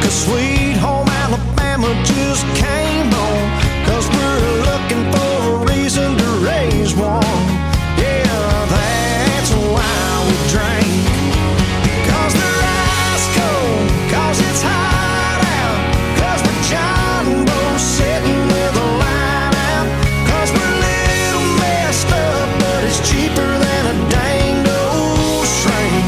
'Cause Sweet Home Alabama just came on, 'cause we're looking for a reason to raise one. Yeah, that's why we drink. 'Cause they're ice cold, 'cause it's hot out, 'cause we're John Boy sitting with a line out, 'cause we're a little messed up, but it's cheaper than a dang old shrink.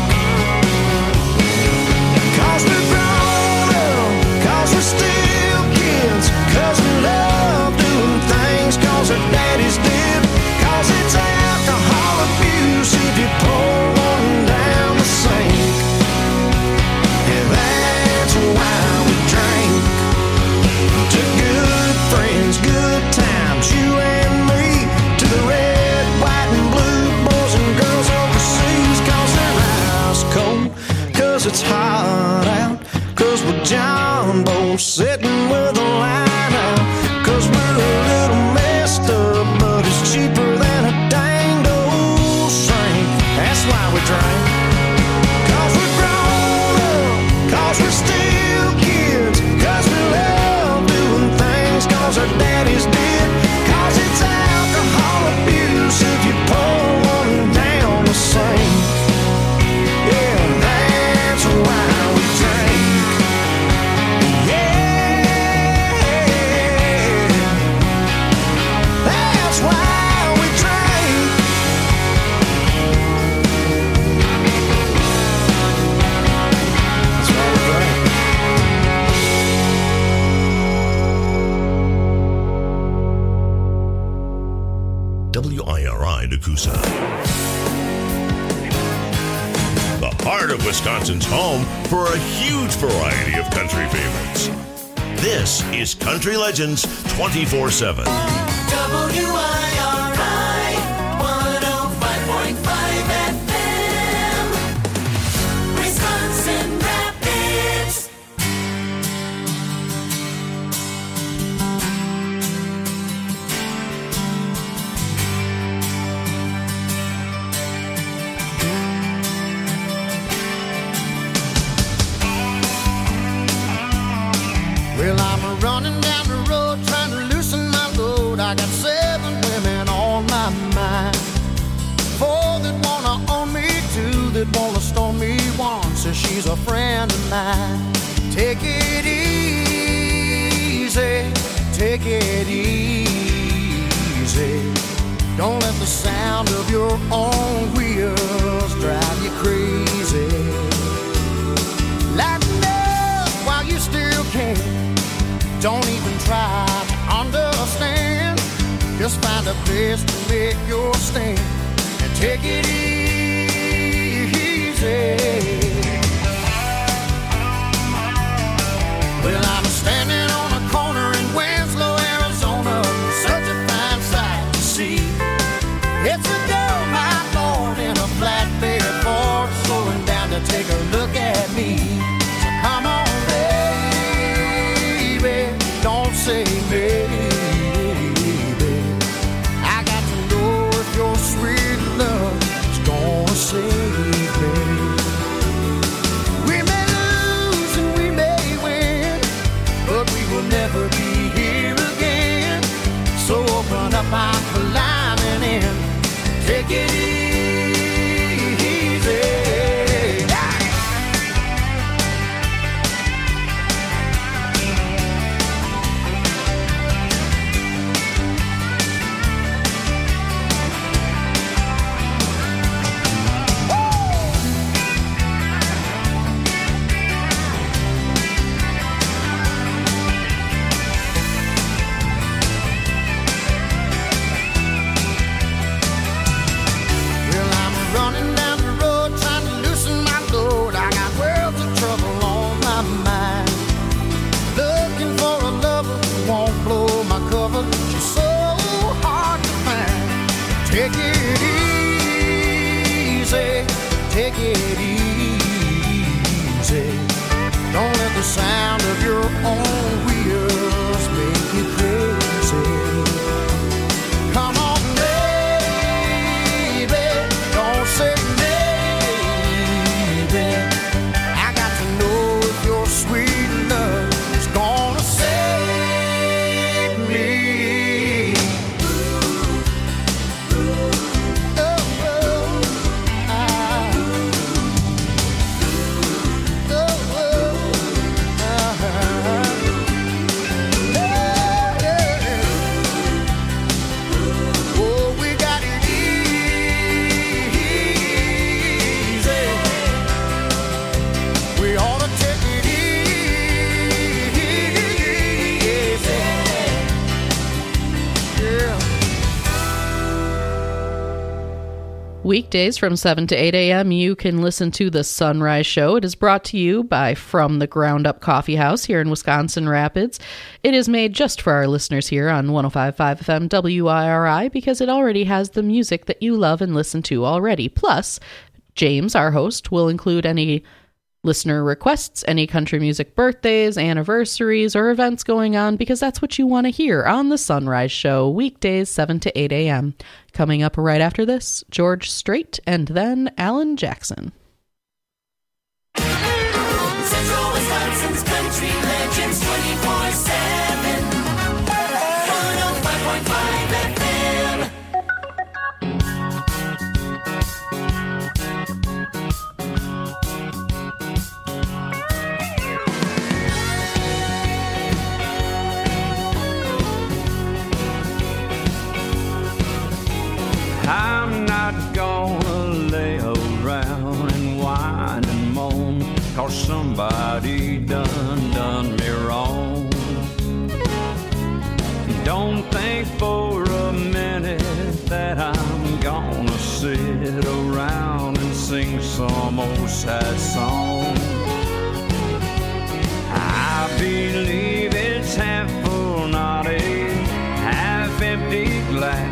'Cause we're grown up, 'cause we're still kids, 'cause we love doing things 'cause our daddies did, 'cause it's alcohol abuse if you pour one down the sink. And that's why we drink. To good friends, good times, you and me, to the red, white, and blue boys and girls overseas, 'cause they're ice cold, 'cause it's hot out, 'cause we're John Boy sitting with a line out, 'cause we're a little messed up, but it's cheaper than a dang old shrink. That's why we drink. 'Cause we're grown up, 'cause we're still kids, 'cause we love doing things 'cause our daddies did, 'cause it's alcohol abuse if you pour one down the sink. Yeah, that's why we drink. That's why we drink. That's why we drink. WIRI Nakusa. The heart of Wisconsin's home for a huge variety of country favorites. This is Country Legends 24/7. WIRI 105.5 FM, Wisconsin Rapids. Well, I'm running down the road trying to loosen my load. I got 7 women on my mind. 4 that wanna own me, 2 that wanna storm me. 1 says she's a friend of mine. Take it easy, take it easy. Don't let the sound of your own wheels drive you crazy. Lighten up while you still can. Don't even try to understand. Just find a place to make your stand and take it easy. Well, I'm standing on a corner in Winslow, Arizona. Such a fine sight to see. It's a girl, my Lord, in a flatbed Ford, slowing down to take a look at me. So come on, baby, don't say maybe. I got to know if your sweet love is gonna save me. Weekdays from 7 to 8 a.m., you can listen to The Sunrise Show. It is brought to you by From the Ground Up Coffee House here in Wisconsin Rapids. It is made just for our listeners here on 105.5 FM WIRI because it already has the music that you love and listen to already. Plus, James, our host, will include any listener requests, any country music birthdays, anniversaries, or events going on, because that's what you want to hear on The Sunrise Show, weekdays 7 to 8 a.m. Coming up right after this, George Strait and then Alan Jackson. Central Wisconsin's country legends 24/7. 105.5 FM. I'm not gonna lay around and whine and moan, 'cause somebody done me wrong. Don't think for a minute that I'm gonna sit around and sing some old sad song. I believe it's half full, not a half empty glass.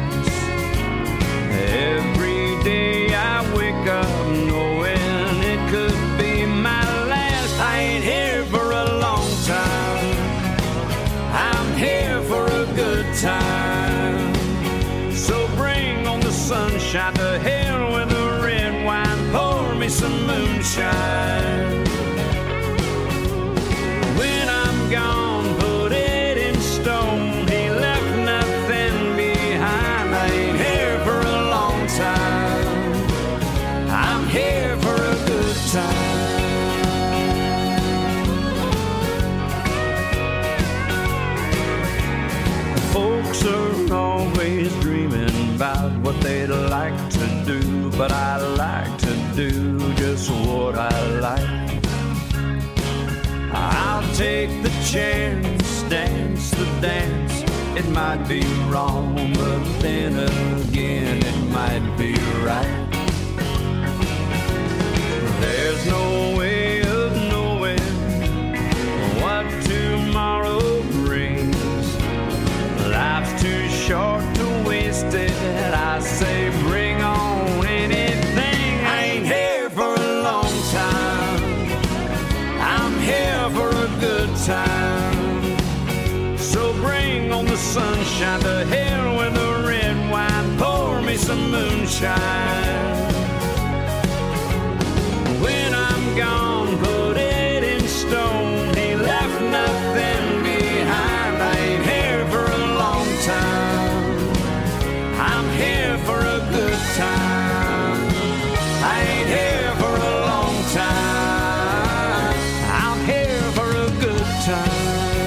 Every day I wake up knowing it could be my last. I ain't here for a long time, I'm here for a good time. So bring on the sunshine, to hell with the red wine, pour me some moonshine. When I'm gone, put it in stone, he left nothing behind. I ain't here for a long time, I'm here for a good time. Folks are always dreaming about what they'd like to do, but I like to do just what I like. I'll take the chance, dance the dance. It might be wrong, but then again it might be right. There's no way of knowing what tomorrow brings. Life's too short to waste it. I say bring on anything. I ain't here for a long time, I'm here for a good time. So bring on the sunshine, to hell with the red wine, pour me some moonshine. When I'm gone, put it in stone, he left nothing behind. I ain't here for a long time, I'm here for a good time. I ain't here for a long time, I'm here for a good time.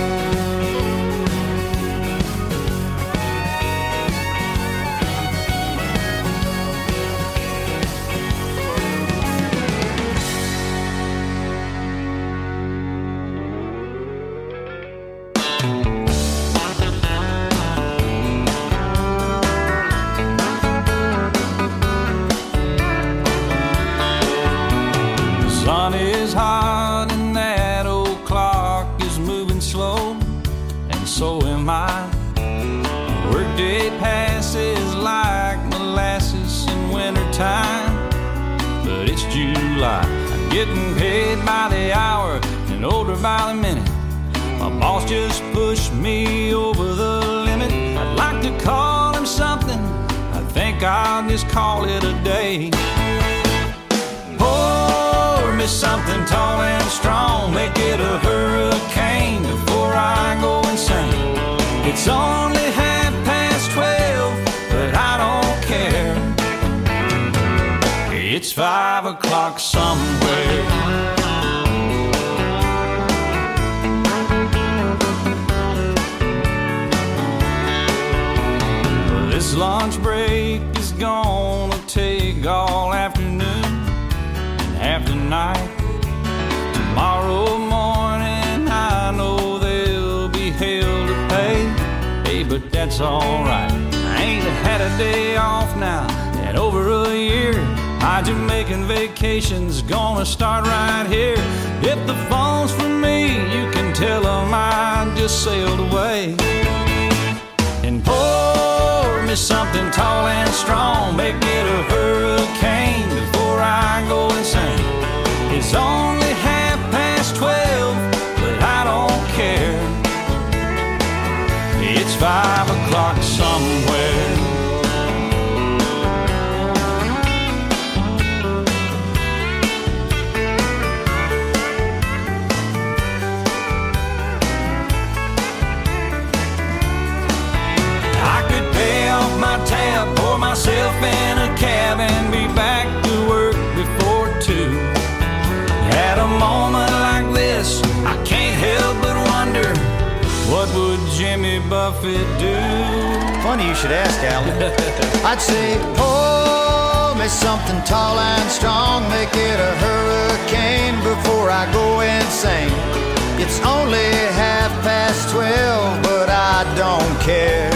Sun is hot and that old clock is moving slow, and so am I. Workday passes like molasses in wintertime, but it's July. I'm getting paid by the hour and older by the minute. My boss just pushed me over the limit. I'd like to call him something, I think I'll just call it a day. Pour me something tall and strong, make it a hurricane before I go insane. It's only 12:30, but I don't care. It's 5 o'clock somewhere. This lunch break is gonna take all afternoon and half the night. Tomorrow morning I know there'll be hell to pay. Hey, but that's alright, I ain't had a day off now, in over a year. My Jamaican vacation's gonna start right here. If the phone's for me, you can tell them I just sailed away. And pour me something tall and strong, make it a hurricane before I go insane. It's only 12:30, but I don't care. It's 5 o'clock somewhere. I could pay off my tab, pour myself in a cab, and be back to work before 2. At a moment like this, I can't help but wonder, what would Jimmy Buffett do? Funny you should ask, Alan. I'd say, pour me something tall and strong, make it a hurricane before I go insane. It's only 12:30, but I don't care.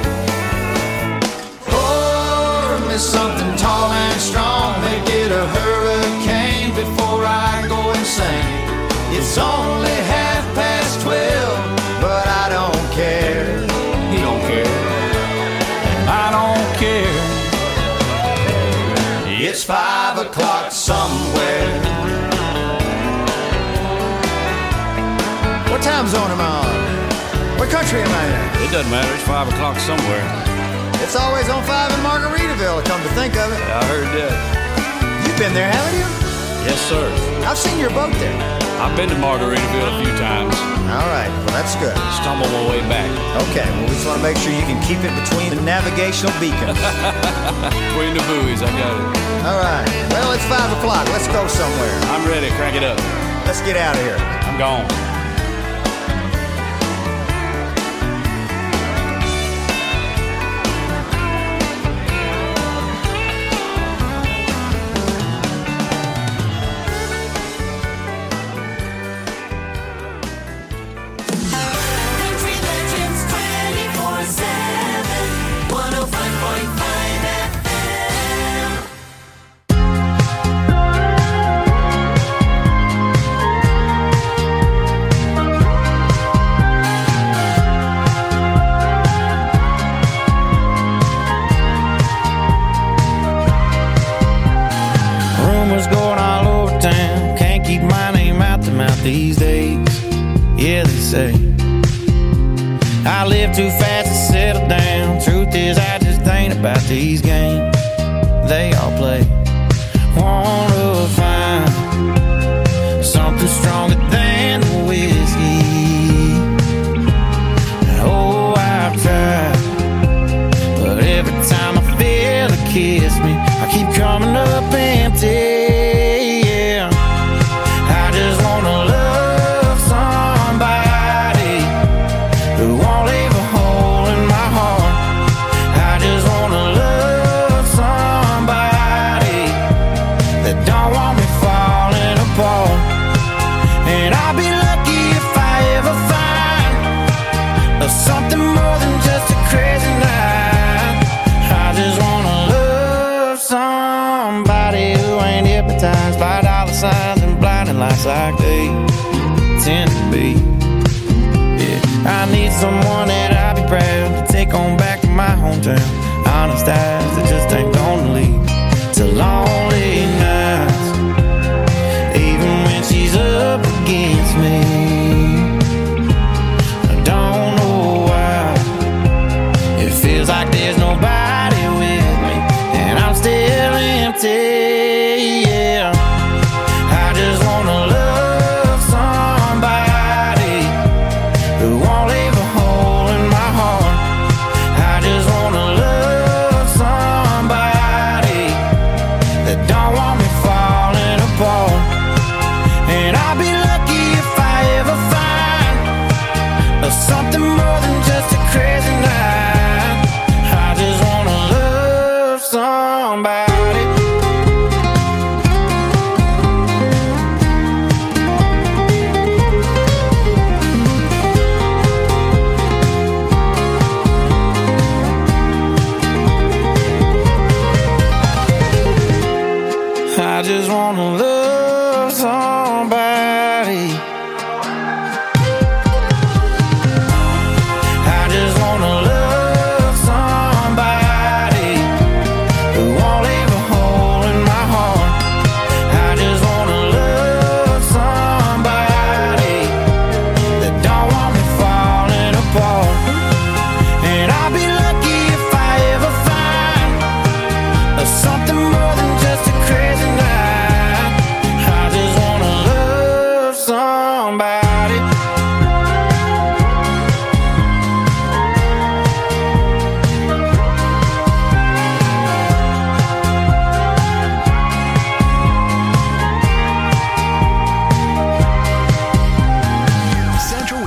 Pour me something tall and strong, make it a hurricane before I go insane. It's only 12:30, but I don't care. He don't care. I don't care. It's 5 o'clock somewhere. What time zone am I on? What country am I in? It doesn't matter. It's 5 o'clock somewhere. It's always on 5 in Margaritaville, come to think of it. I heard that. You've been there, haven't you? Yes, sir. I've seen your boat there. I've been to Margaritaville a few times. All right, well, that's good. Stumbled my way back. Okay, well, we just want to make sure you can keep it between the navigational beacons. Between the buoys, I got it. All right, well, it's 5 o'clock. Let's go somewhere. I'm ready. Crank it up. Let's get out of here. I'm gone. Country Legends 24/7, 105.5 FM. Rumors going all over town. Can't keep my name out the mouth these days. Yeah, they say I live too fast to settle down. Truth is, I just ain't about these games they all play. Wanna find something stronger than the whiskey. Oh, I've tried, but every time I feel it kiss me, I keep coming up empty. Yeah, I just wanna love somebody who won't leave a hole in my heart. I just wanna love somebody that don't want me falling apart. And I'll be lucky if I ever find something more than just a crazy night. I just wanna love somebody who ain't hypnotized by dollar signs and blinding lights like they tend to be. Yeah, I need someone that I'll be proud to take on back to my hometown. Honest eyes that just ain't gonna lead to lonely nights, even when she's up against me. I don't know why it feels like there's nobody with me, and I'm still empty. Yeah, I just wanna love somebody who won't leave a hole in my heart. I just wanna love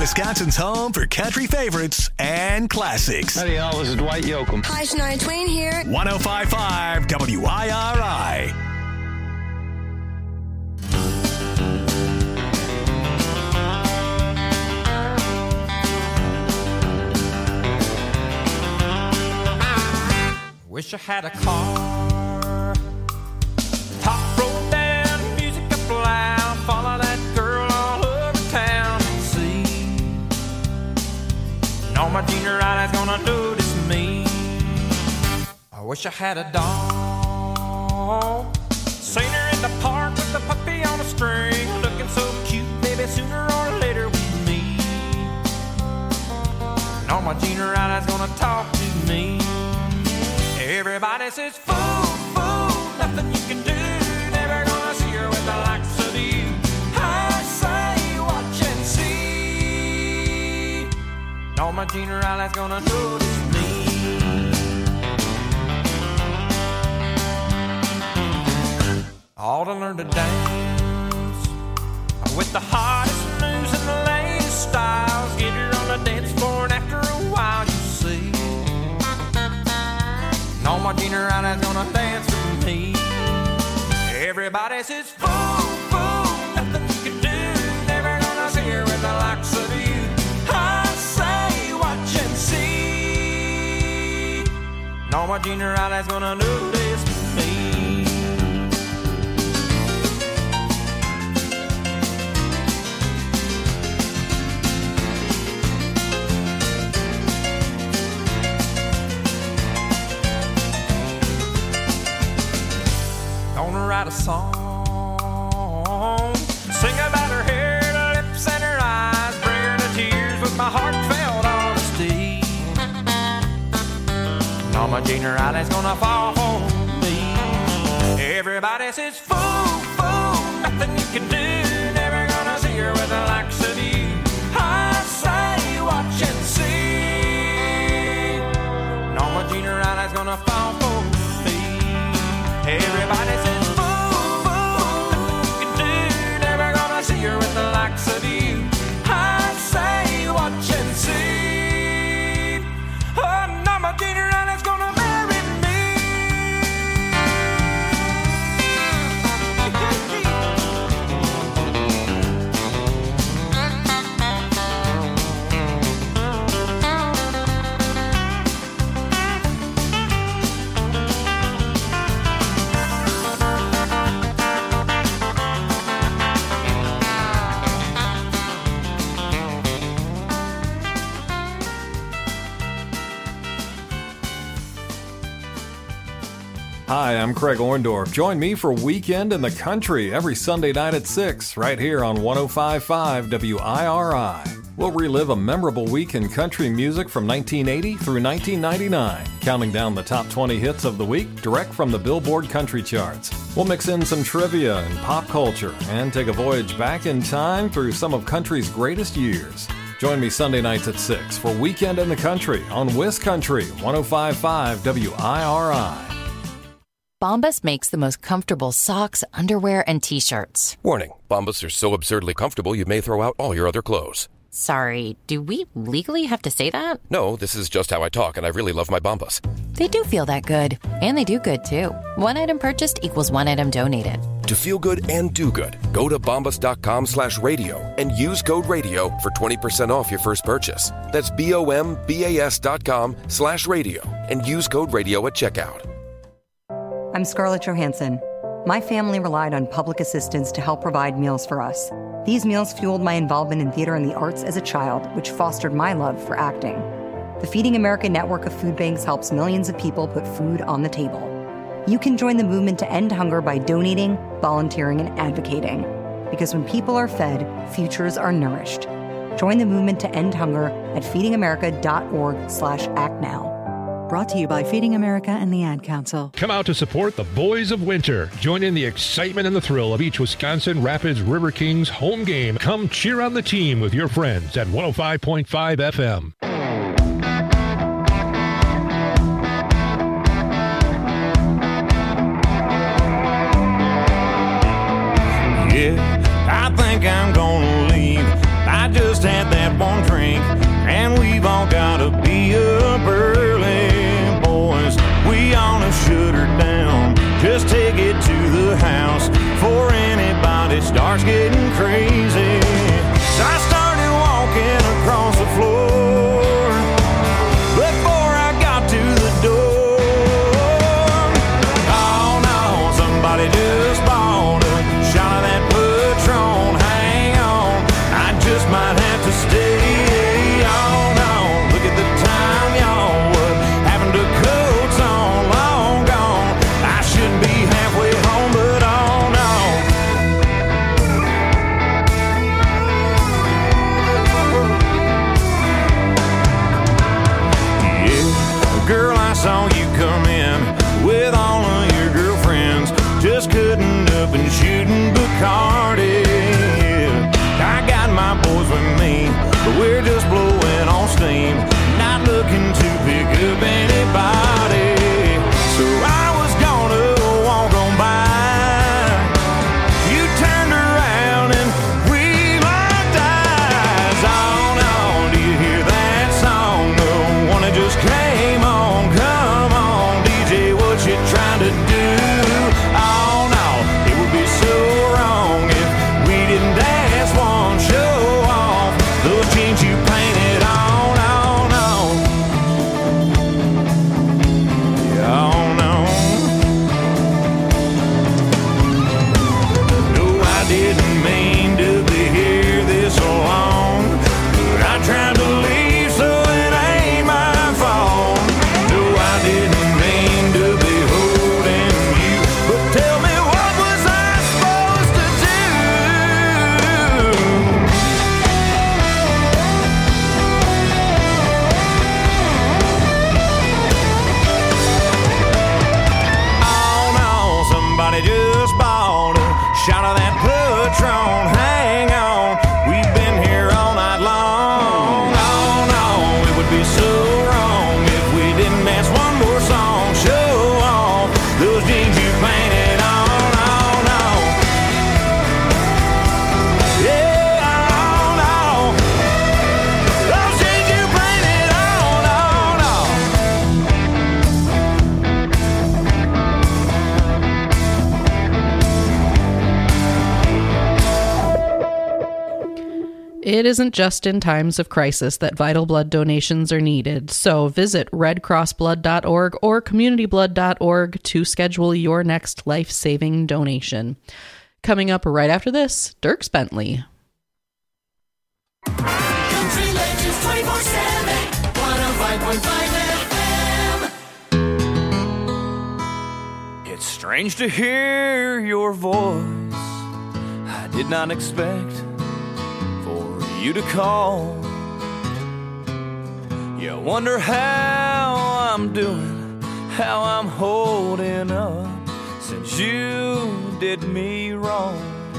Wisconsin's home for country favorites and classics. Howdy, y'all. This is Dwight Yoakam. Hi, Shania Twain here. 105.5 WIRI. Wish I had a car. Top roll down, music up loud. Follow that girl all over town and see. And all my junior eyes gonna notice me. I wish I had a dog. Seen her in the park with the puppy on a string. Looking so cute, baby, sooner or later with me. And all my junior eyes gonna talk to me. Everybody says, fool, fool, nothing you can do. Never gonna see her with the likes of you. I say, watch and see. All my junior eyes gonna notice me. All to learn to dance with the hottest moves and the latest styles. Get her on the dance floor and after a while you see. All my junior eyes gonna dance with me. Everybody says, fool, fool, nothing you can do. Never gonna see her with the likes of you. I say, watch and see. All my junior eyes gonna notice me. Gonna write a song, sing about her hair, her lips and her eyes, bring her to tears with my heartfelt honesty. And all my junior eyes gonna fall for me. Everybody says, fool, fool, nothing you can do. Never gonna see her with the likes of you. I say, watch and see. And all my junior eyes gonna fall for me. Everybody says, fool, fool, nothing you can do. Never gonna see her with the likes of you. I say, watch and see. Oh, now my junior is gonna marry me. Hi, I'm Craig Orndorff. Join me for Weekend in the Country every Sunday night at 6, right here on 105.5 WIRI. We'll relive a memorable week in country music from 1980 through 1999, counting down the top 20 hits of the week direct from the Billboard Country Charts. We'll mix in some trivia and pop culture and take a voyage back in time through some of country's greatest years. Join me Sunday nights at 6 for Weekend in the Country on WisCountry 105.5 WIRI. Bombas makes the most comfortable socks, underwear, and T-shirts. Warning, Bombas are so absurdly comfortable you may throw out all your other clothes. Sorry, do we legally have to say that? No, this is just how I talk, and I really love my Bombas. They do feel that good. And they do good, too. One item purchased equals one item donated. To feel good and do good, go to bombas.com/radio and use code radio for 20% off your first purchase. That's BOMBAS.com/radio and use code radio at checkout. I'm Scarlett Johansson. My family relied on public assistance to help provide meals for us. These meals fueled my involvement in theater and the arts as a child, which fostered my love for acting. The Feeding America network of food banks helps millions of people put food on the table. You can join the movement to end hunger by donating, volunteering, and advocating. Because when people are fed, futures are nourished. Join the movement to end hunger at feedingamerica.org/act now. Brought to you by Feeding America and the Ad Council. Come out to support the Boys of Winter. Join in the excitement and the thrill of each Wisconsin Rapids River Kings home game. Come cheer on the team with your friends at 105.5 FM. Yeah, I think I'm gonna leave. I just had that one same. Not looking to pick up anybody, so I was gonna walk on by. You turned around and we locked eyes. On, do you hear that song? The one that just came on. Come on, DJ, what you trying to do? Oh no, it would be so wrong if we didn't dance one, show off those jeans you painted on. It isn't just in times of crisis that vital blood donations are needed, so visit redcrossblood.org or communityblood.org to schedule your next life-saving donation. Coming up right after this, Dierks Bentley. Country Legends 24/7, 105.5 FM. It's strange to hear your voice. I did not expect for you to call. You wonder how I'm doing, how I'm holding up since you did me wrong.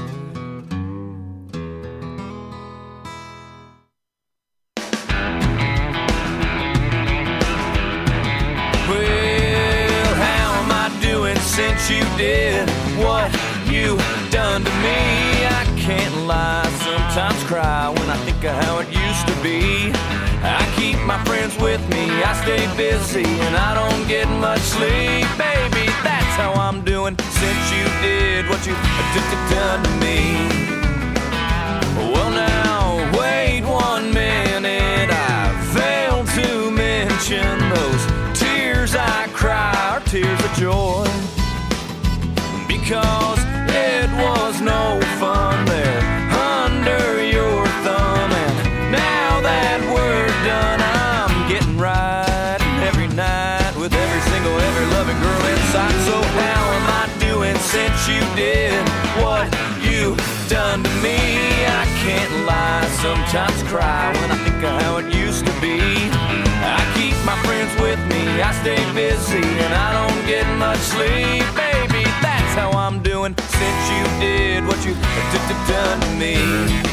Well, how am I doing since you did what you done to me? I can't lie, sometimes cry when I think of how it used to be. I keep my friends with me, I stay busy, and I don't get much sleep. Baby, that's how I'm doing since you did what you done to me. Well now, wait 1 minute, I failed to mention those tears I cry are tears of joy, because it was no fun there under your thumb, and now that we're done, I'm getting right every night with every loving girl inside. So how am I doing since you did what you done to me? I can't lie, sometimes cry when I think of how it used to be. I keep my friends with me, I stay busy, and I don't get much sleep. Baby, that's how I'm doing since you did what you done to me.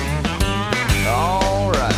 All right.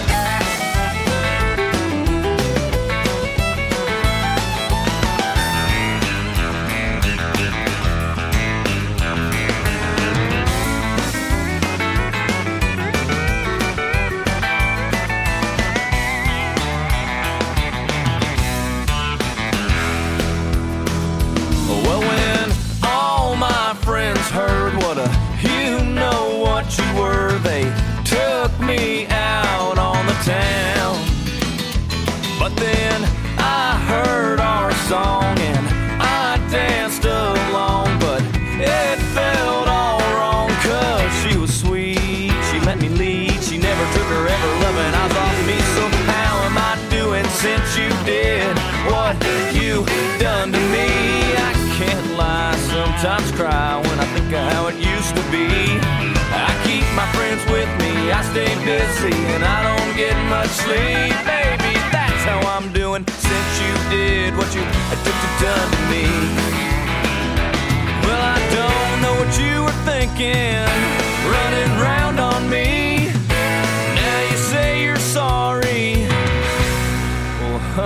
Well, when all my friends heard what you know what you were, they took me out on the town. But then I heard our song and I danced along, but it felt all wrong, 'cause she was sweet, she let me lead, she never took her ever loving eyes off me. So how am I doing since you did what you done to me? I can't lie, sometimes cry when I think of how it used to be. I keep my friends with me, I stay busy, and I don't get much sleep. Baby, that's how I'm doing since you did what you done to me. Well, I don't know what you were thinking, running round on me. Now you say you're sorry,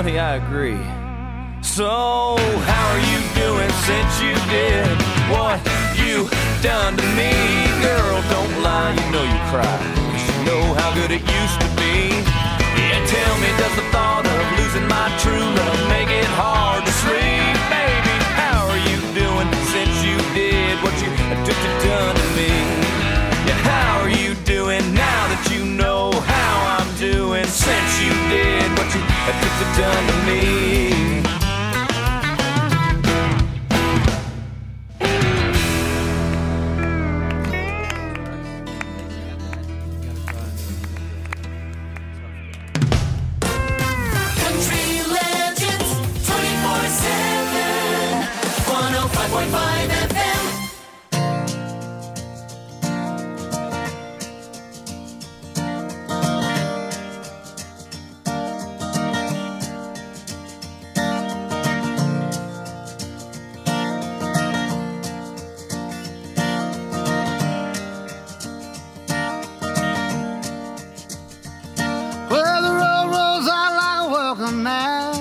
honey, I agree. So, how are you doing since you did what you done to me? Girl, don't lie, you know you cry, 'cause you know how good it used to be. Yeah, tell me, does the thought of losing my true love make it hard to sleep? Baby, how are you doing since you did what you done to me? Yeah, how are you doing now that you know how I'm doing since you did what you done to me? Country Legends 24/7, 105.5 FM. Well, the road rolls out like a welcome mat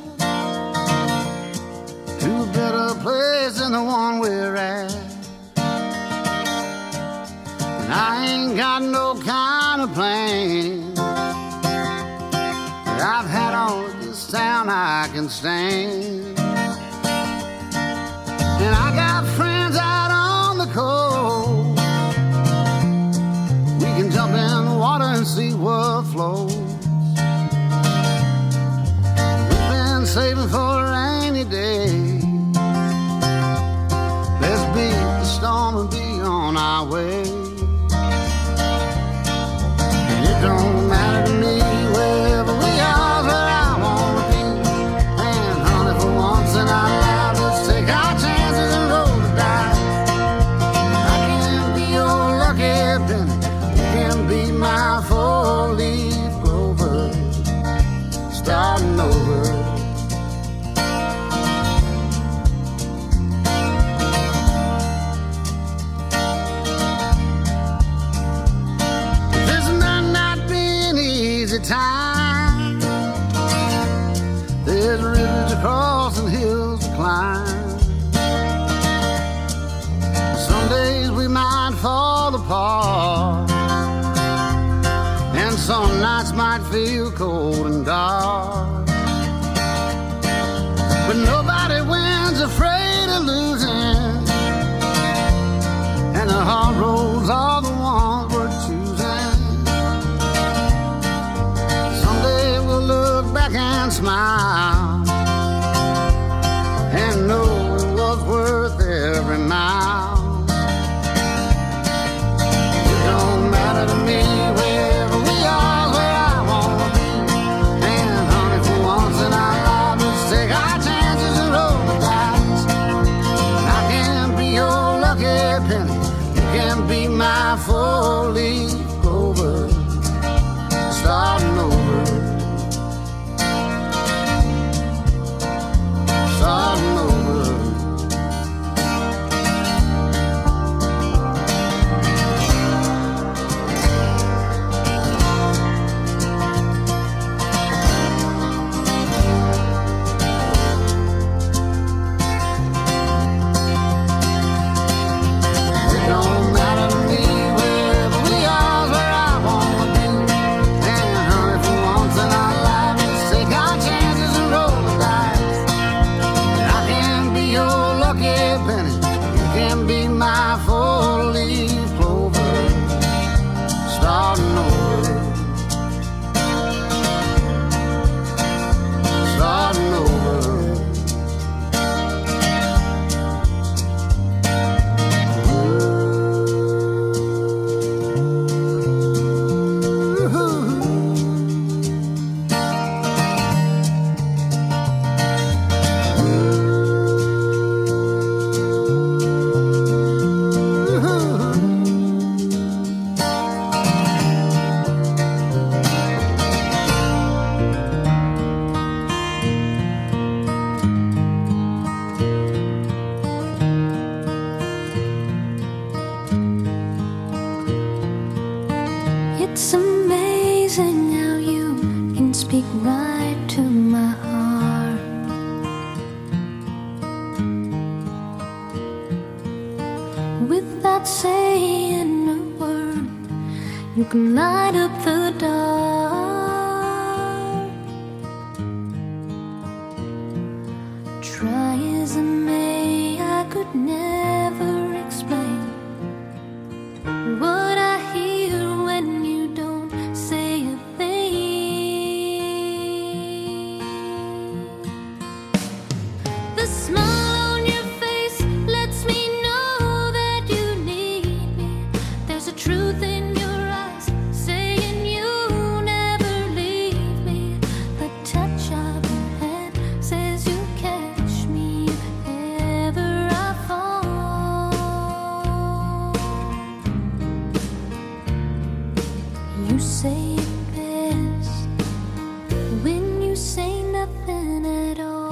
to a better place than the one we're at. And I ain't got no kind of plan that I've had all of this town I can stand. And I got friends out on the coast. We can jump in the water and see what flows. We've been saving for a rainy day. Let's beat the storm and be on our way. It don't matter to me wherever we are, where I wanna be. And honey, for once in our lives, let's take our chances and roll the dice. I can be your lucky penny, you can be my four-leaf clover, starting over. This might not be an easy time. There's rivers to cross and hills to climb. Some days we might fall apart, and some nights might feel cold and dark. But nobody wins afraid of losing, and the hard roads are the ones we're choosing. Someday we'll look back and smile and know it was worth every mile. It don't matter to me wherever we are, where I wanna be. And honey, for once in our lives, let's take our chances and roll the dice. I can be your lucky penny, you can be my four-leaf clover, starting over, starting over. It don't matter to me wherever we are, where I wanna be. And honey, for once in our lives, let's take our chances and roll the dice. I can be your lucky penny, you can be my four-leaf clover, starting over, starting over. It's amazing how you can speak right to my heart. can light up the dark. Try as I may, I could never explain what I hear when you don't say a thing. The smile on your face lets me know that you need me. There's a truth in your eyes saying you never leave me. The touch of your hand says you catch me if ever I fall. You say it best when you say nothing at all.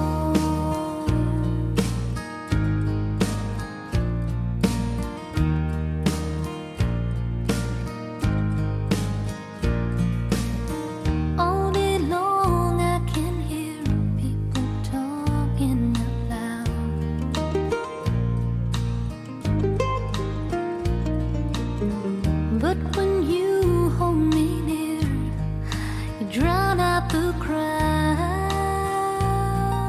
All day long I can hear people talking out loud. But when you hold me near, you drown out the crowd.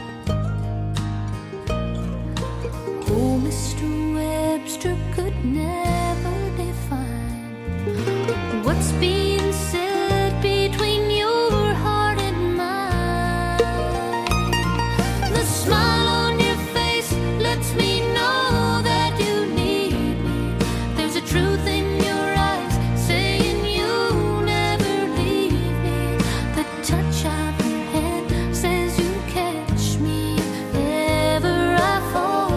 Oh, Mr. Webster could never define what's being said between your heart and mine. The smile on your face lets me know that you need me. There's a truth in your eyes saying you never leave me. The touch of your hand says you catch me if ever I fall.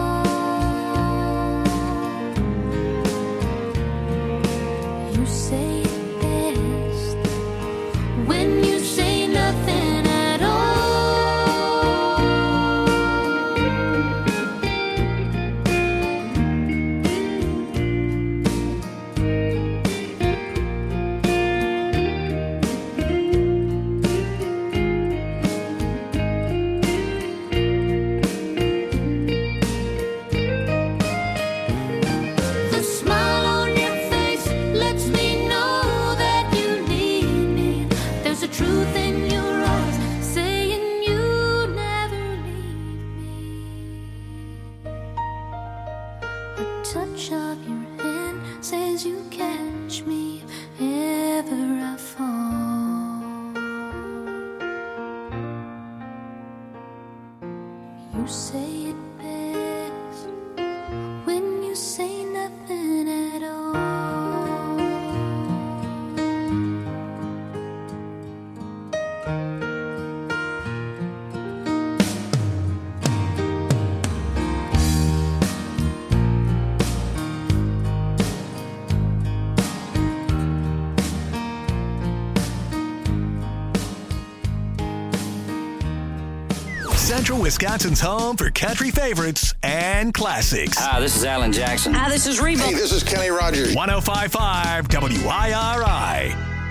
You say it best when you say nothing at all. The smile on your face lets me know that you need me. There's a truth in your eyes saying you never leave me. A touch of your hand says you catch me if ever I fall. You say it best when you say nothing at all. Central Wisconsin's home for country favorites and classics. Hi, this is Alan Jackson. Hi, this is Reba. Hey, this is Kenny Rogers. 105.5 WIRI.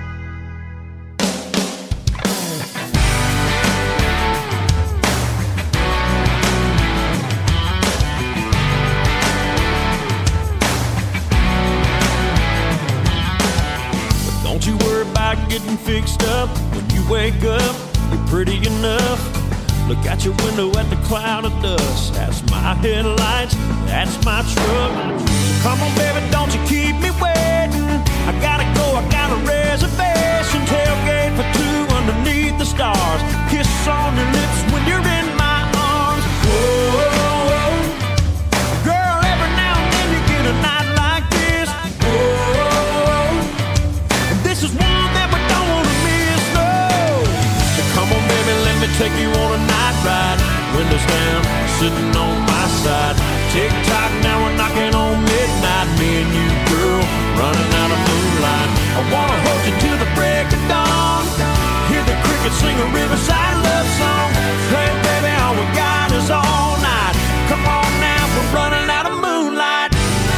Don't you worry about getting fixed up. When you wake up, you're pretty enough. Look out your window at the cloud of dust. That's my headlights, that's my truck. Come on, baby, don't you keep me waiting. I gotta go, I got a reservation. Tailgate for two underneath the stars. Kiss on your lips when you're in my arms. Whoa, girl, every now and then you get a night like this. Whoa, and this is one that we don't wanna miss, no. So come on, baby, let me take you on a night ride. Windows down, sitting on my side. Tick-tock, now we're knocking on midnight. Me and you, girl, running out of moonlight. I wanna hold you till the break of dawn. Hear the crickets sing a riverside love song. Hey, baby, all we got is all night. Come on now, we're running out of moonlight.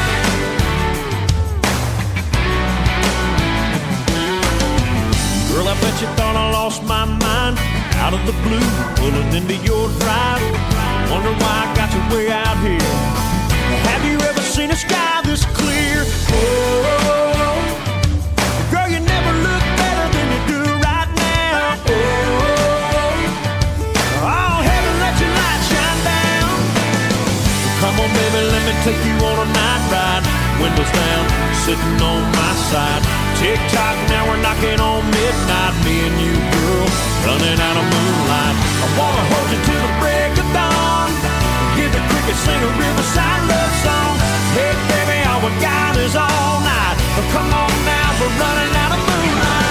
Girl, I bet you thought I lost my mind. Out of the blue, pulling into your drive. Wonder why I got you way out here. Have you ever seen a sky this clear? Oh, take you on a night ride. Windows down, sitting on my side. Tick-tock, now we're knocking on midnight. Me and you, girl, running out of moonlight. I wanna hold you till the break of dawn. Hear the crickets sing a riverside love song. Hey, baby, all we got is all night. But come on now, we're running out of moonlight.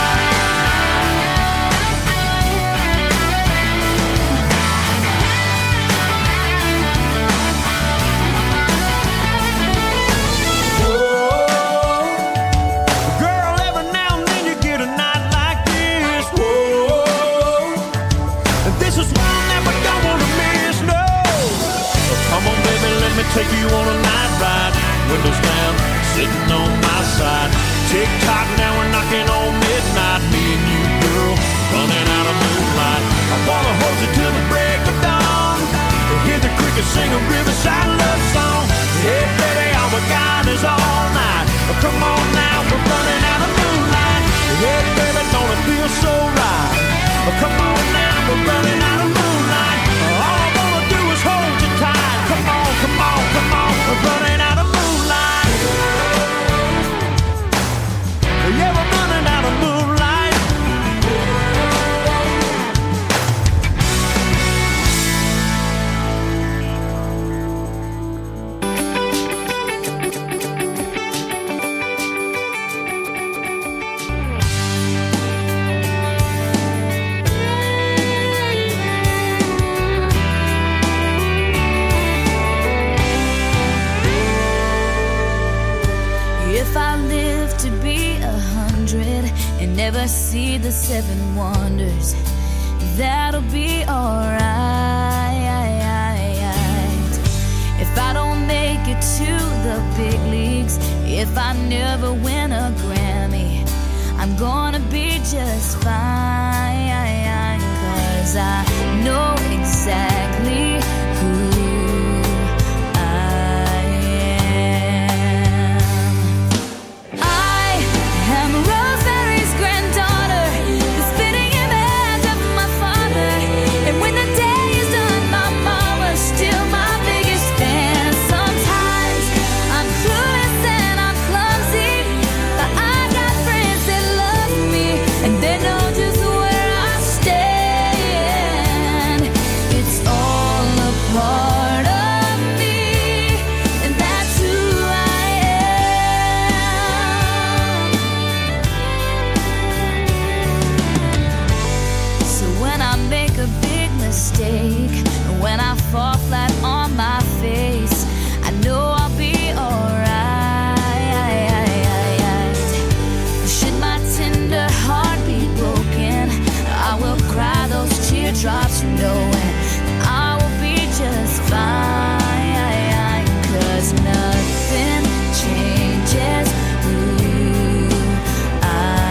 Take you on a night ride, windows down, sitting on my side. Tick-tock, now we're knocking on midnight. Me and you, girl, running out of moonlight. I wanna hold you till the break of dawn. Hear the crickets sing a riverside love song. Hey, baby, all we got is all night. Come on now, we're running out of moonlight. Hey, baby, don't it feel so right? Come on now, we're running out of moonlight. All I wanna do is hold you tight. Come on, come on, come on, we're running out of moonlight. Yeah, we're running out of moonlight. If I live to be 100 and never see the 7 wonders, that'll be alright. If I don't make it to the big leagues, if I never win a Grammy, I'm gonna be just fine. 'Cause I know exactly who when I fall flat on my face, I know I'll be alright. Should my tender heart be broken, I will cry those teardrops knowing I will be just fine. 'Cause nothing changes who I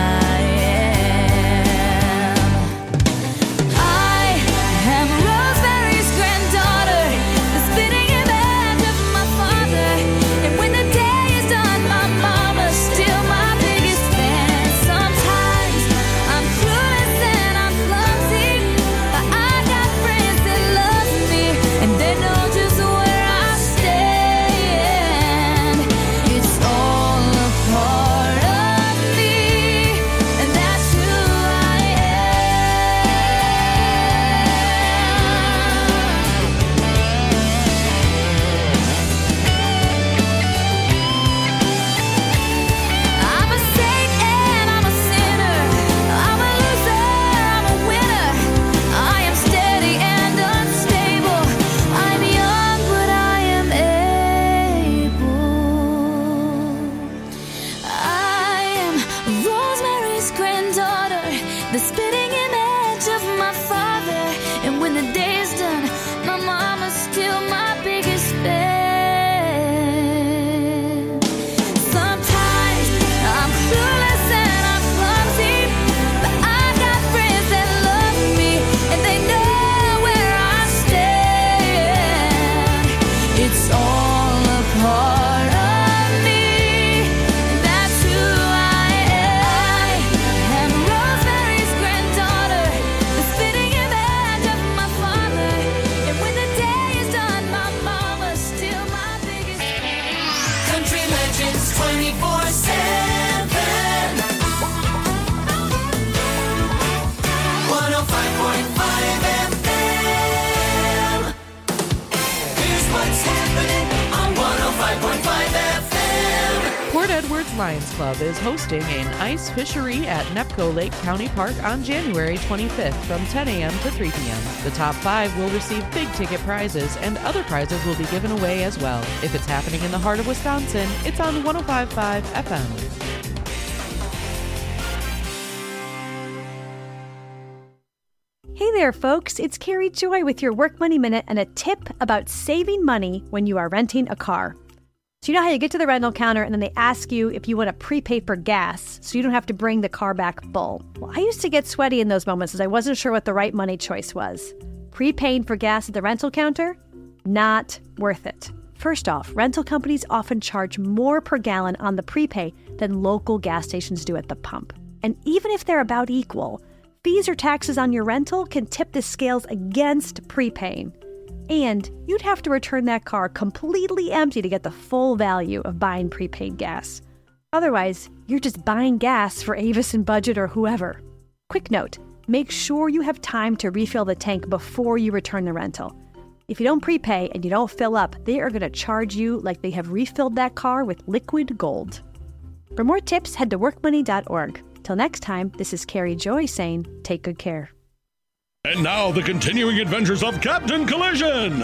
am. I am Rosemary's granddaughter, the spitting image of my father. And when the day is done, my mama's still my biggest fan. Sometimes I'm clueless and I'm clumsy, but I got friends that love me, and they know just where I stand. It's all a part of me, and that's who I I'm a saint and I'm a sinner. I'm a loser, I'm a winner. I am steady and unstable. I'm young, but I am able. I am Rosemary's granddaughter, the spitting image of my father. And when the day is done, my mama's still my biggest fan. Sometimes I'm clueless and I'm clumsy, but I got friends that love me, and they know where I stand. It's all a part of me, and that's who I am. Rosemary's granddaughter. Lions Club is hosting an ice fishery at Nepco Lake County Park on January 25th from 10 a.m. to 3 p.m. The top 5 will receive big ticket prizes, and other prizes will be given away as well. If it's happening in the heart of Wisconsin, it's on 105.5 FM. Hey there, folks. It's Carrie Joy with your Work Money Minute and a tip about saving money when you are renting a car. So you know how you get to the rental counter and then they ask you if you want to prepay for gas so you don't have to bring the car back full. Well, I used to get sweaty in those moments as I wasn't sure what the right money choice was. Prepaying for gas at the rental counter? Not worth it. First off, rental companies often charge more per gallon on the prepay than local gas stations do at the pump. And even if they're about equal, fees or taxes on your rental can tip the scales against prepaying. And you'd have to return that car completely empty to get the full value of buying prepaid gas. Otherwise, you're just buying gas for Avis and Budget or whoever. Quick note, make sure you have time to refill the tank before you return the rental. If you don't prepay and you don't fill up, they are going to charge you like they have refilled that car with liquid gold. For more tips, head to workmoney.org. Till next time, this is Carrie Joy saying, take good care. And now the continuing adventures of Captain Collision.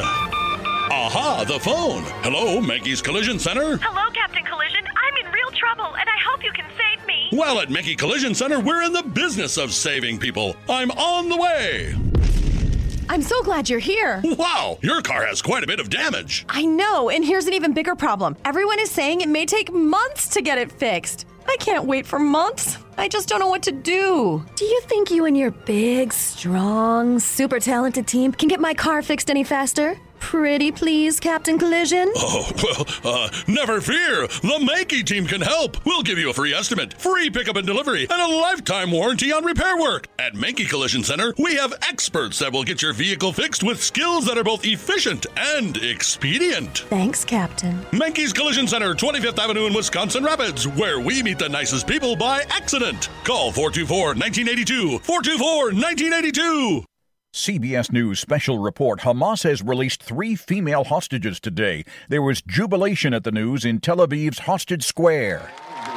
Aha, the phone. Hello, Mankey's Collision Center. Hello, Captain Collision. I'm in real trouble, and I hope you can save me. Well, at Mankey Collision Center, we're in the business of saving people. I'm on the way. I'm so glad you're here. Wow, your car has quite a bit of damage. I know, and here's an even bigger problem. Everyone is saying it may take months to get it fixed. I can't wait for months. I just don't know what to do. Do you think you and your big, strong, super talented team can get my car fixed any faster? Pretty please, Captain Collision? Oh, well, never fear. The Mankey team can help. We'll give you a free estimate, free pickup and delivery, and a lifetime warranty on repair work. At Mankey Collision Center, we have experts that will get your vehicle fixed with skills that are both efficient and expedient. Thanks, Captain. Mankey's Collision Center, 25th Avenue in Wisconsin Rapids, where we meet the nicest people by accident. Call 424-1982. 424-1982. CBS News special report. Hamas has released 3 female hostages today. There was jubilation at the news in Tel Aviv's Hostage Square.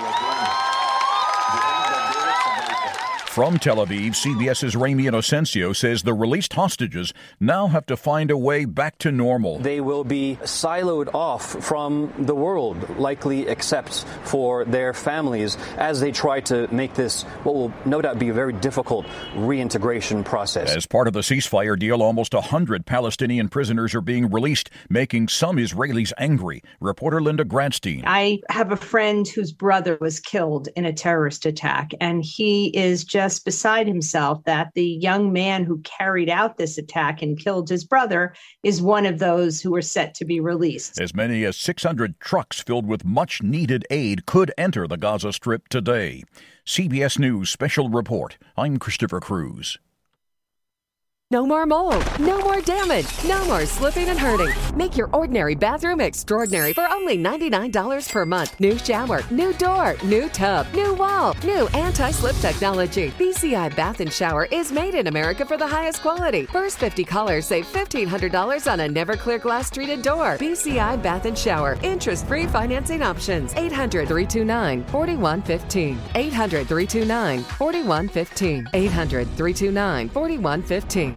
From Tel Aviv, CBS's Ramy Inocencio says the released hostages now have to find a way back to normal. They will be siloed off from the world, likely except for their families, as they try to make this what will no doubt be a very difficult reintegration process. As part of the ceasefire deal, almost 100 Palestinian prisoners are being released, making some Israelis angry. Reporter Linda Gradstein. I have a friend whose brother was killed in a terrorist attack, and he is just beside himself that the young man who carried out this attack and killed his brother is one of those who are set to be released. As many as 600 trucks filled with much-needed aid could enter the Gaza Strip today. CBS News special report. I'm Christopher Cruz. No more mold, no more damage, no more slipping and hurting. Make your ordinary bathroom extraordinary for only $99 per month. New shower, new door, new tub, new wall, new anti-slip technology. BCI Bath and Shower is made in America for the highest quality. First 50 callers save $1,500 on a never clear glass treated door. BCI Bath and Shower. Interest-free financing options. 800-329-4115. 800-329-4115. 800-329-4115.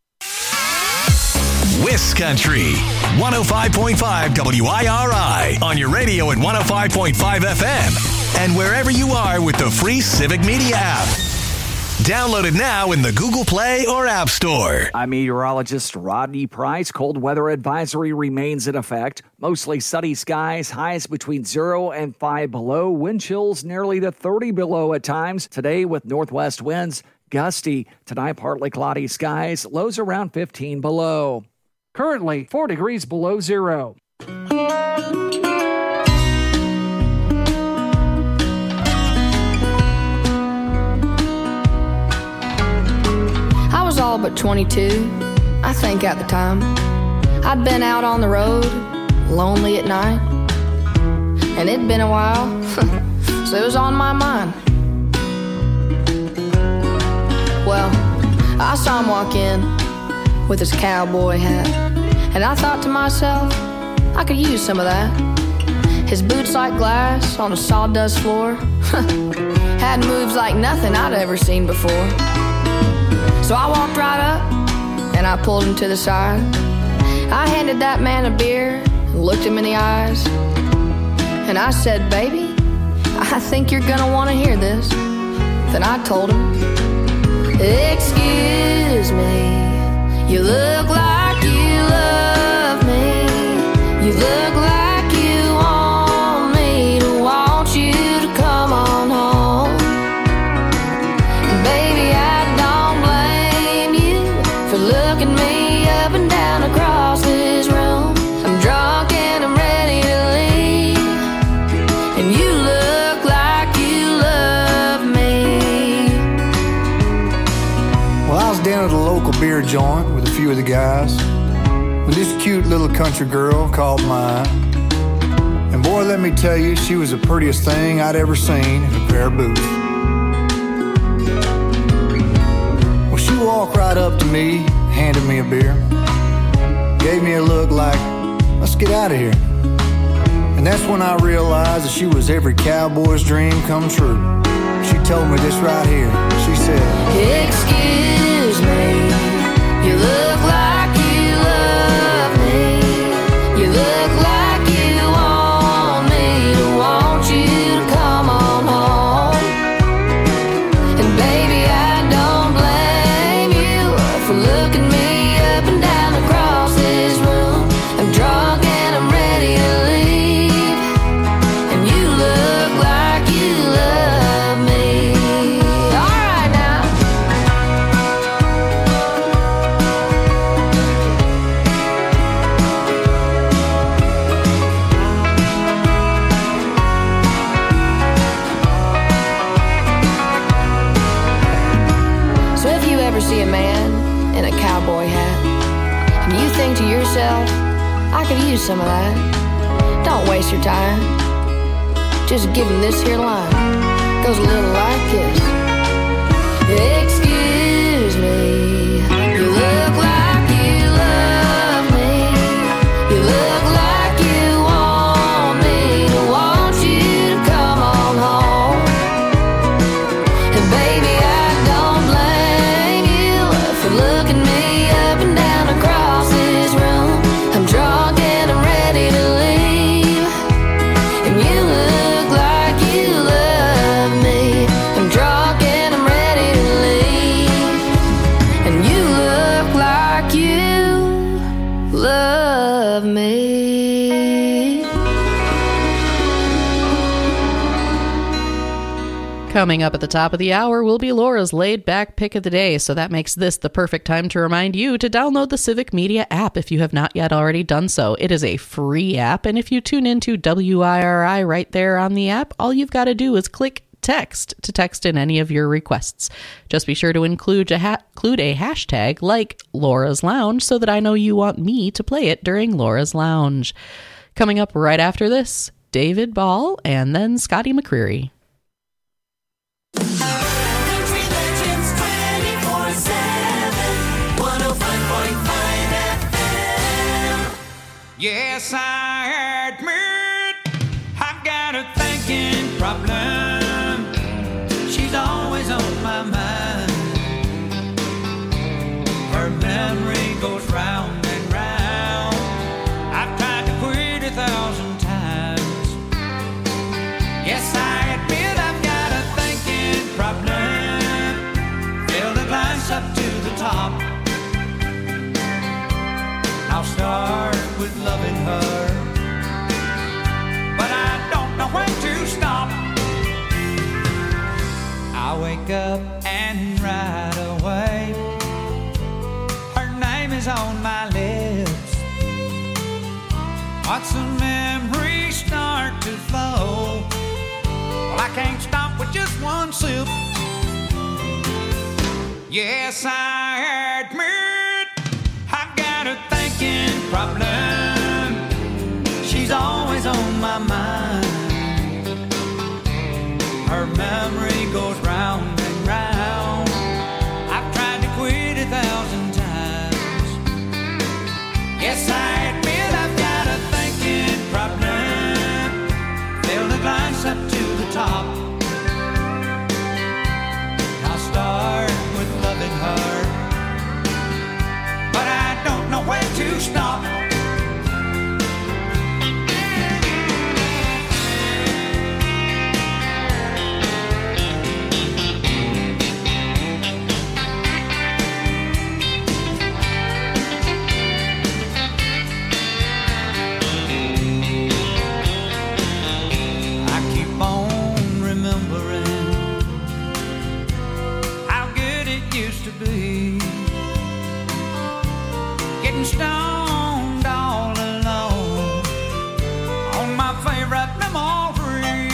Wiscountry 105.5 WIRI on your radio at 105.5 FM and wherever you are with the free Civic Media app. Download it now in the Google Play or App Store. I'm meteorologist Rodney Price. Cold weather advisory remains in effect. Mostly sunny skies, highs between 0 and 5 below. Wind chills nearly to 30 below at times. Today with northwest winds, gusty. Tonight partly cloudy skies, lows around 15 below. Currently 4 degrees below zero. I was all but 22, I think at the time. I'd been out on the road, lonely at night. And it'd been a while, so it was on my mind. Well, I saw him walk in with his cowboy hat, and I thought to myself, I could use some of that. His boots like glass on a sawdust floor. Had moves like nothing I'd ever seen before. So I walked right up and I pulled him to the side. I handed that man a beer and looked him in the eyes. And I said, baby, I think you're gonna want to hear this. Then I told him, excuse me, you look like you love me. You look like you want me to want you to come on home. And baby, I don't blame you for looking me up and down across this room. I'm drunk and I'm ready to leave, and you look like you love me. Well, I was down at a local beer joint with a few of the guys when this cute little country girl caught my eye. And boy, let me tell you, she was the prettiest thing I'd ever seen in a pair of boots. Well, she walked right up to me, handed me a beer, gave me a look like, let's get out of here. And that's when I realized that she was every cowboy's dream come true. She told me this right here. She said, excuse me, you look like you love me. You look like you want me to want you to come on home. And baby, I don't blame you for looking me up and down across this room. I'm drunk and I'm ready to leave, and you look like you love me. All right now. So if you ever see a man in a cowboy hat and you think to yourself, I could use some of that, don't waste your time. Just give him this here line. Goes a little like this. Excuse me, you look like you love me. You look like you want me to want you to come on home. And baby, I don't blame you for looking me up and down across this room. I'm drunk and I'm ready to leave, and you look like you love me. I'm drunk and I'm ready to leave, and you look like you love me. Coming up at the top of the hour will be Laura's laid-back pick of the day, so that makes this the perfect time to remind you to download the Civic Media app if you have not yet already done so. It is a free app, and if you tune into WIRI right there on the app, all you've got to do is click text to text in any of your requests. Just be sure to include a hashtag like Laura's Lounge so that I know you want me to play it during Laura's Lounge. Coming up right after this, David Ball and then Scotty McCreery. Country Legends 24/7, 105.5 FM. Yes, I admit I've got a thinking problem. She's always on my mind. Her memory goes round and round. I've tried to quit 1,000 times. Yes, I admit I've got a thinking problem. Failed to climb up to the top. I'll start with loving her, but I don't know when to stop. I wake up and right away her name is on my lips. Watch the memories start to flow. Well, I can't stop with just one sip. Yes, I admit I've got a thinking problem. She's always on my mind. Her memory goes round and round. I've tried to quit 1,000 times. Yes, I admit I've got a thinking problem. me. Getting stoned all alone on my favorite memory.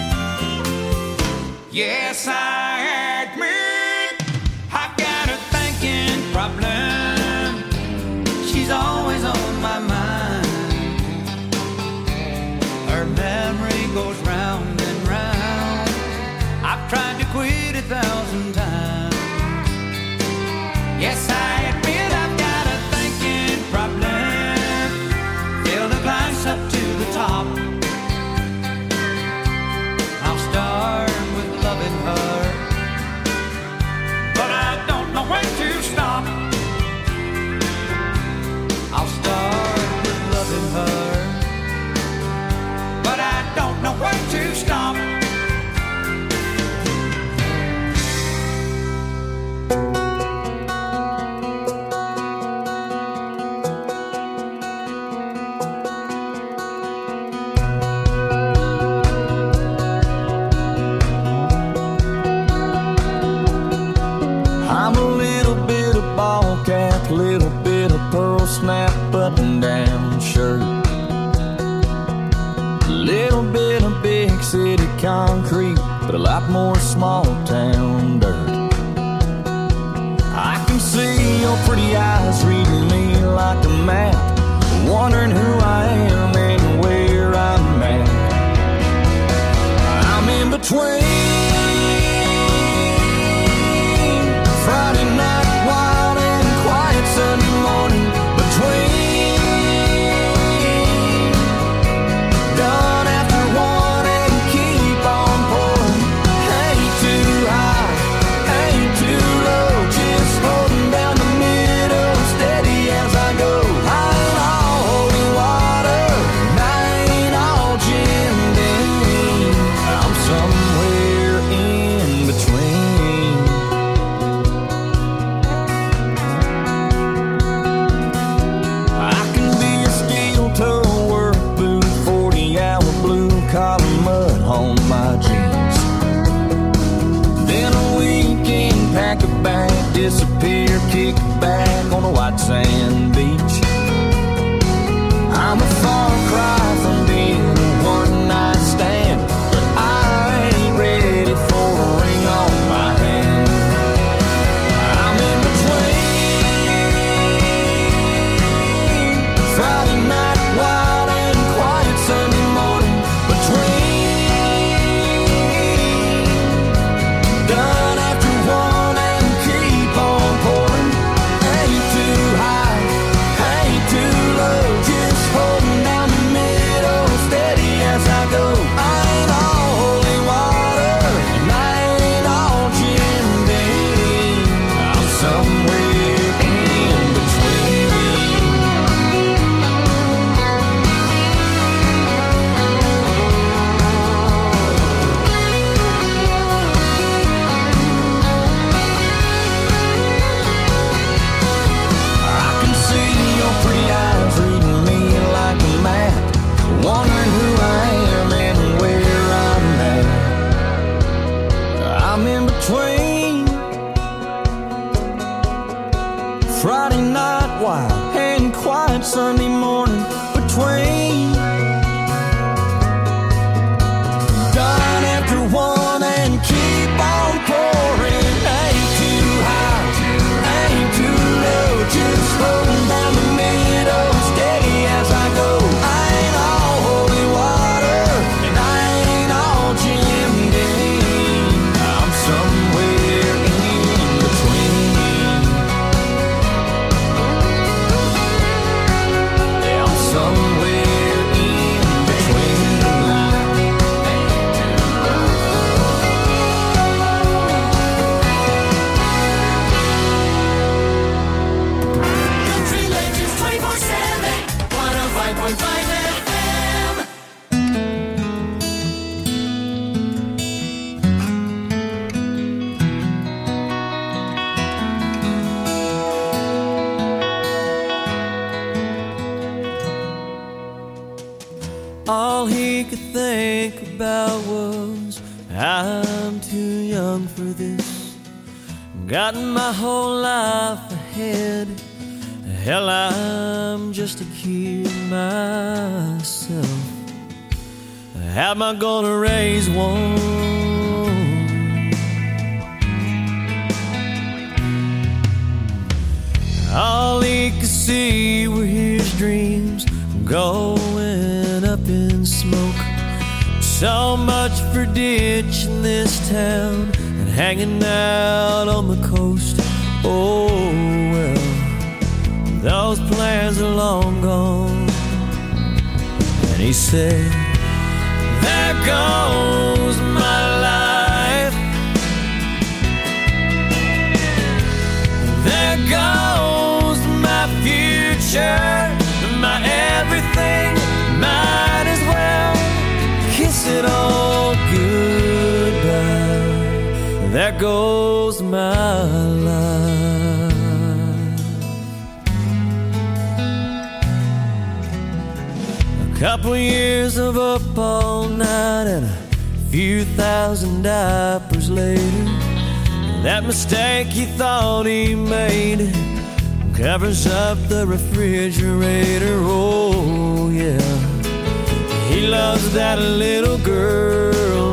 Yes, I admit I've got a thinking problem. She's always on my mind. Her memory goes round and round. I've tried to quit 1,000 times. Yes, I admit I've got a thinking problem. Fill the glass up to the top. I'll start with loving her, but I don't know when to stop. I'll start with loving her, but I don't know when to stop. I'm a little bit of ball cap, little bit of pearl snap button down shirt, little bit of big city concrete, but a lot more small town dirt. I can see your pretty eyes reading me like a map, wondering who I am and where I'm at. I'm in between Friday night wild and quiet Sunday morning, between done after one and keep on pouring. Ain't too high, ain't too low, just holding down the middle, steady as I go. I ain't all holy water, and I ain't all Jim Beam. I'm somewhere in between. I can be a steel-toe work boot, 40-hour blue-collar mud on my jeans. Then a weekend pack a bag, disappear, kick back on a white sand beach. I'm a far cry from being a one-night stand, but I ain't ready for a ring on my hand. I'm in between Friday night wild and quiet Sunday morning, between done after one and keep on pouring. Ain't too high, ain't too low, just holding down the middle, steady as I go. I ain't all holy water, and I ain't all Jim Beam. I'm somewhere in between. I can see your pretty eyes reading me like a map, wondering who I am and where I'm at. I'm in between Friday night wild and quiet Sunday morning, between done after one and keep on pouring. Ain't too high, ain't too low, just holding down the middle, steady as I go. I ain't all holy water, and I ain't all Jim Beam. I'm somewhere in between. Yeah, I'm somewhere in between. Country Legends 24/7, 105.5 FM. All he could think about was, I'm too young for this. got my whole life ahead. Hell, I'm just a kid myself. How am I gonna raise one? All he could see were his dreams going up in smoke. So much for ditching this town and hanging out on the coast. Oh well, those plans are long gone. And he said, there goes my life. There goes my future, my everything. Might as well kiss it all goodbye. There goes my life. A couple years of up all night and a few thousand diapers later, that mistake he thought he made covers up the refrigerator. Oh yeah, he loves that little girl.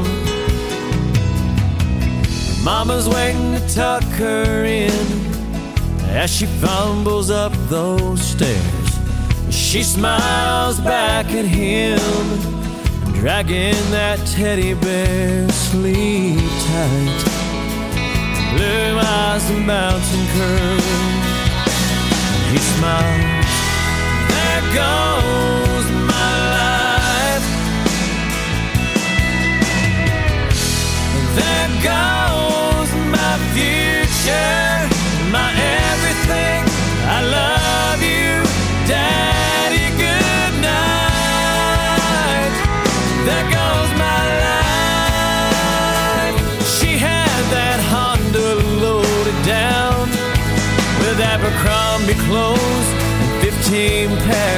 Mama's waiting to tuck her in as she fumbles up those stairs. She smiles back at him, dragging that teddy bear. Sleep tight, blue eyes and bouncing curls. He smiles, there goes my life. There goes my future, my everything. I love you, Daddy, good night. There goes my life. She had that Honda loaded down with Abercrombie clothes and 15 pairs